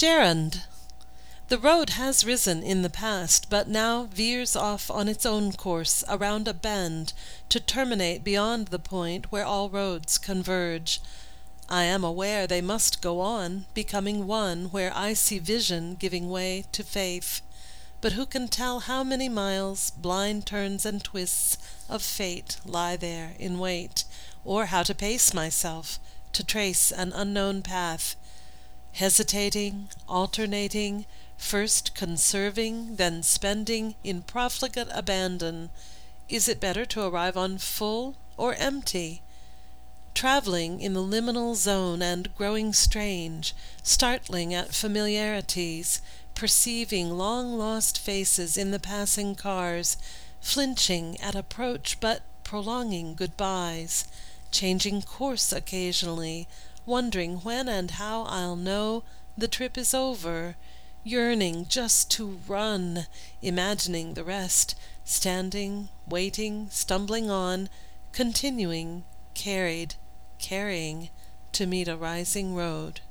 Gerund. The road has risen in the past, but now veers off on its own course around a bend to terminate beyond the point where all roads converge. I am aware they must go on, becoming one where I see vision giving way to faith. But who can tell how many miles, blind turns and twists of fate lie there in wait, or how to pace myself to trace an unknown path, hesitating, alternating, first conserving, then spending in profligate abandon. Is it better to arrive on full or empty? Traveling in the liminal zone and growing strange, startling at familiarities, perceiving long-lost faces in the passing cars, flinching at approach but prolonging goodbyes, changing course occasionally, wondering when and how I'll know the trip is over, yearning just to run, imagining the rest, standing, waiting, stumbling on, continuing, carrying, to meet a rising road.